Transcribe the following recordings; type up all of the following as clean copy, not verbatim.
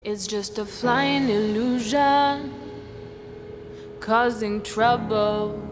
It's just a flying illusion, causing trouble.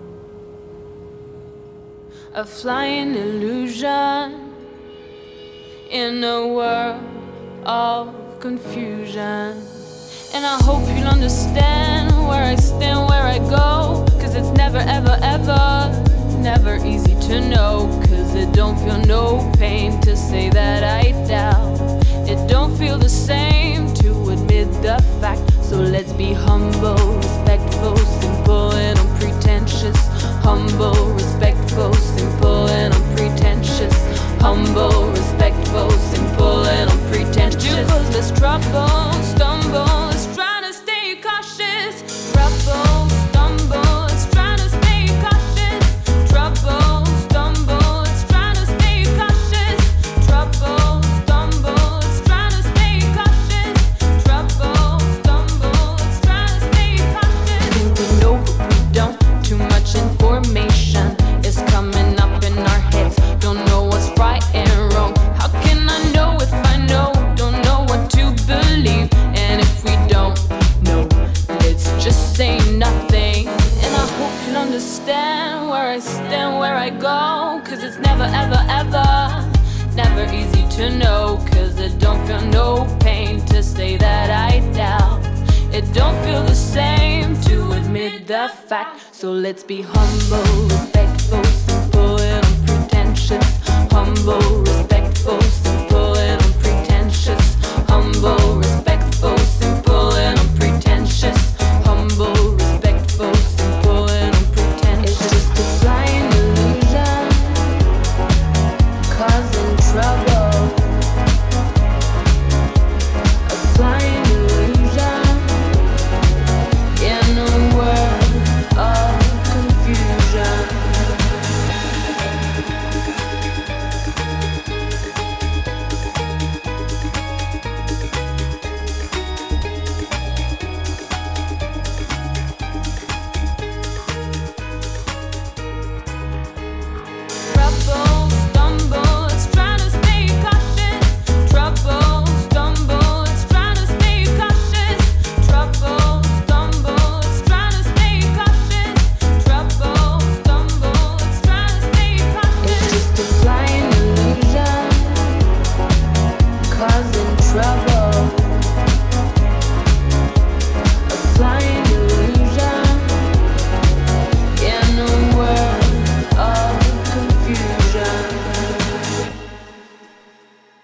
A flying illusion in a world of confusion. And I hope you'll understand where I stand, where I go. Cause it's never, ever, ever, never easy to know. Cause it don't feel no pain to say that I doubt. It don't feel the same to admit the fact. So let's be humble, respectful, simple and unpretentious. Humble, respectful, simple and unpretentious. Humble, respectful, simple and unpretentious. You cause less trouble, stumble, let's try to stay cautious. Trouble, stumble, let's try to stay cautious. Trouble, stumble, let's try to stay cautious. Trouble, stumble, let's try to stay cautious. Trouble, stumble, let's try to stay cautious. Think we know but we don't. Too much information is coming up in our heads. Don't know what's right and wrong. How can I know if I know? Don't know what to believe. And if we don't know, let's just say nothing. And I hope you'll understand where I stand, where I go. Cause it's never, ever, ever, never easy to know. Cause it don't feel no pain to say that I doubt. It don't feel the same to admit the fact. So let's be humble, respectful, simple and unpretentious. Humble,